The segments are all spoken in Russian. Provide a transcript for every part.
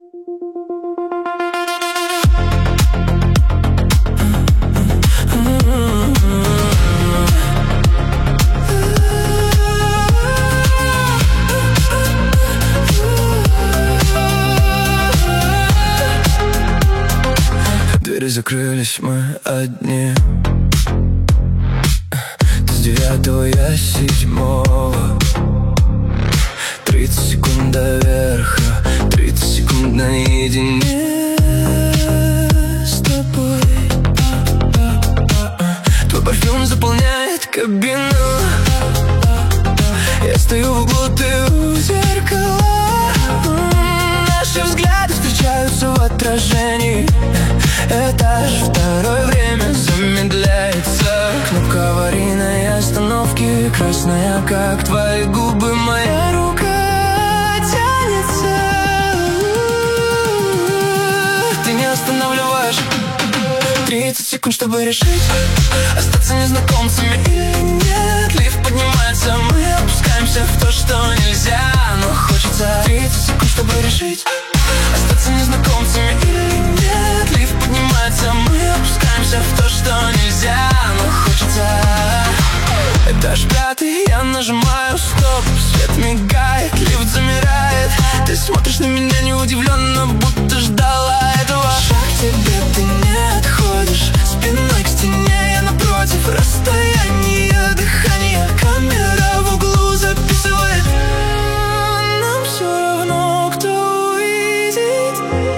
Двери закрылись, мы одни. Ты с 9-го, я с 7-го. 30 секунд до верха, 30 секунд наедине с тобой. Твой парфюм заполняет кабину. Я стою в углу, ты у зеркала. Наши взгляды встречаются в отражении. Этаж второй, время замедляется. Кнопка аварийной остановки, красная, как твои губы. Моя рука тянется. Ты не останавливаешь. 30 секунд, чтобы решить, остаться незнакомцами или нет. Лифт поднимается, мы опускаемся в то, что нельзя, но хочется. 30 секунд, чтобы решить, остаться незнакомцами или нет. Лифт поднимается, мы опускаемся в то, что нельзя, но хочется. Этаж 5, я нажимаю стоп. Свет мигает, лифт замирает. Ты смотришь на меня неудивленно, будто ждала этого. Шаг к тебе, ты не отходишь. Спиной к стене, я напротив. Расстояние, дыхание. Камера в углу записывает. Нам все равно, кто увидит.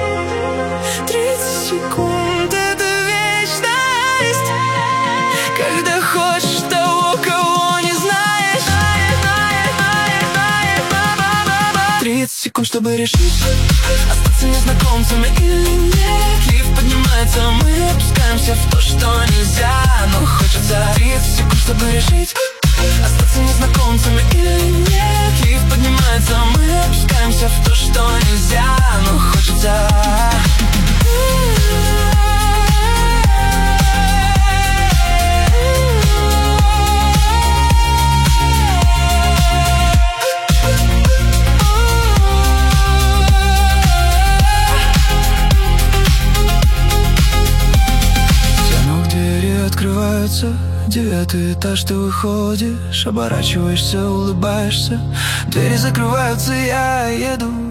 30 секунд, это вечность. Когда хочешь того, кого не знаешь. 30 секунд, чтобы решить, остаться незнакомцами или нет. Лифт поднимается, мы опускаемся в то, что нельзя, но хочется. 30 секунд, чтобы решить, остаться незнакомцами или нет. Лифт поднимается, мы опускаемся в то, что нельзя, но хочется. Открываются, 9-й этаж, ты выходишь, оборачиваешься, улыбаешься. Двери закрываются, я еду.